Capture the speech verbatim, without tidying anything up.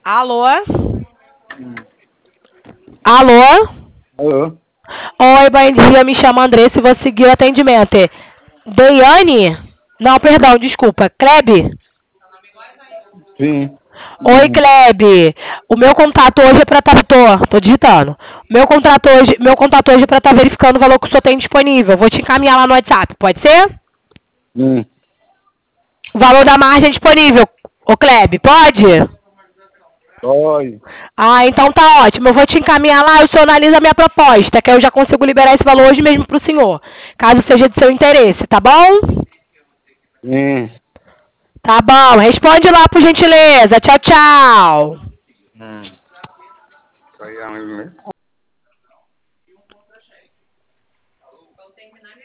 Alô? Hum. Alô? Alô? Oi, bom dia. Me chamo Andressa e vou seguir o atendimento. Deiane? Não, perdão, desculpa. Klebe? Sim. Oi, Hum. Klebe. O meu contato hoje é pra estar... Tô, tô digitando. Meu contato hoje, meu contato hoje é pra estar verificando o valor que o senhor tem disponível. Vou te encaminhar lá no WhatsApp, pode ser? Hum. O valor da margem disponível. Ô, Klebe, pode? Oi. Ah, então tá ótimo. Eu vou te encaminhar lá e o senhor analisa a minha proposta, que aí eu já consigo liberar esse valor hoje mesmo pro senhor. Caso seja de seu interesse, tá bom? Sim. Tá bom. Responde lá, por gentileza. Tchau, tchau. Hum. Foi a mesma.